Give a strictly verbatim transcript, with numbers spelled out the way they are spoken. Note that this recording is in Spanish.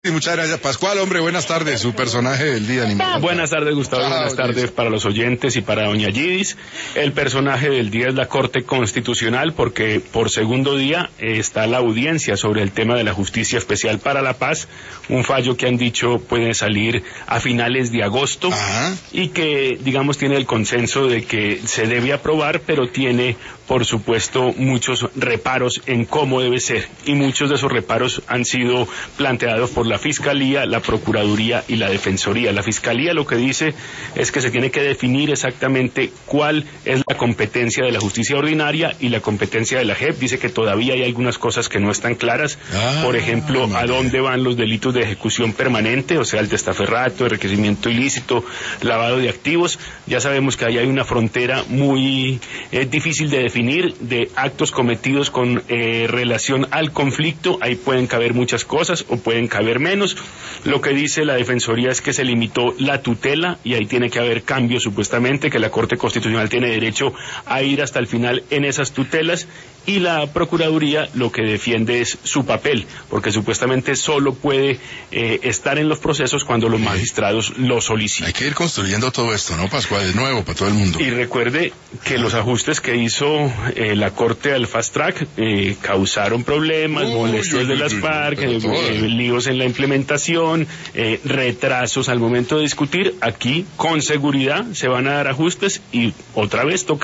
Y muchas gracias, Pascual. Hombre, buenas tardes. Su personaje del día, ni más. Buenas tardes, Gustavo. Ah, buenas tardes para los oyentes y para doña Yidis. El personaje del día es la Corte Constitucional, porque por segundo día está la audiencia sobre el tema de la Justicia Especial para la Paz, un fallo que han dicho puede salir a finales de agosto. Ajá. Y que, digamos, tiene el consenso de que se debe aprobar, pero tiene, por supuesto, muchos reparos en cómo debe ser, y muchos de esos reparos han sido planteados por la Fiscalía, la Procuraduría y la Defensoría. La Fiscalía lo que dice es que se tiene que definir exactamente cuál es la competencia de la justicia ordinaria y la competencia de la J E P. Dice que todavía hay algunas cosas que no están claras, ah, por ejemplo, a dónde van los delitos de ejecución permanente, o sea, el testaferrato, el enriquecimiento ilícito, lavado de activos. Ya sabemos que ahí hay una frontera muy eh, difícil de definir de actos cometidos con eh, relación al conflicto. Ahí pueden caber muchas cosas o pueden caber menos. Lo que dice la Defensoría es que se limitó la tutela y ahí tiene que haber cambios, supuestamente, que la Corte Constitucional tiene derecho a ir hasta el final en esas tutelas, y la Procuraduría lo que defiende es su papel, porque supuestamente solo puede eh, estar en los procesos cuando los magistrados lo soliciten. Hay que ir construyendo todo esto, ¿no, Pascual? De nuevo, para todo el mundo. Y recuerde que los ajustes que hizo eh, la Corte al Fast Track eh, causaron problemas, uy, molestias uy, de uy, las FARC, eh, eh, líos en la implementación, eh, retrasos al momento de discutir. Aquí, con seguridad, se van a dar ajustes y otra vez toca